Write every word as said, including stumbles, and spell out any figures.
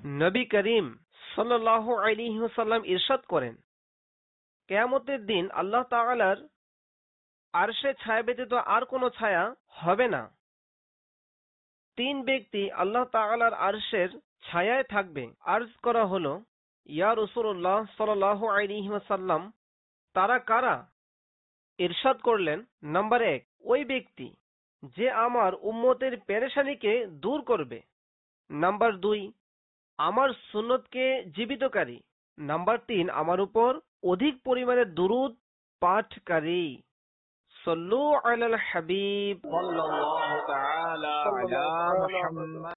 নবী করিম সাল্লাল্লাহু আলাইহি ওয়াসাল্লাম ইরশাদ করেন, কিয়ামতের দিন আল্লাহ তাআলার আরশে ছায়া ব্যতীত আর কোনো ছায়া হবে না। তিন ব্যক্তি আল্লাহ তাআলার আরশের ছায়ায় থাকবে। আরজ করা হলো, ইয়া রাসূলুল্লাহ সাল্লাল্লাহু আলাইহি ওয়াসাল্লাম, তারা কারা? ইরশাদ করলেন, নাম্বার এক, ওই ব্যক্তি যে আমার উম্মতের পেরেশানিকে দূর করবে। নাম্বার দুই, আমার সুন্নতকে জীবিতকারী। নাম্বার তিন, আমার উপর অধিক পরিমাণে দুরূদ পাঠকারী। সল্লু আলাল হাবিব সাল্লাল্লাহু তাআলা আলা মুহাম্মদ।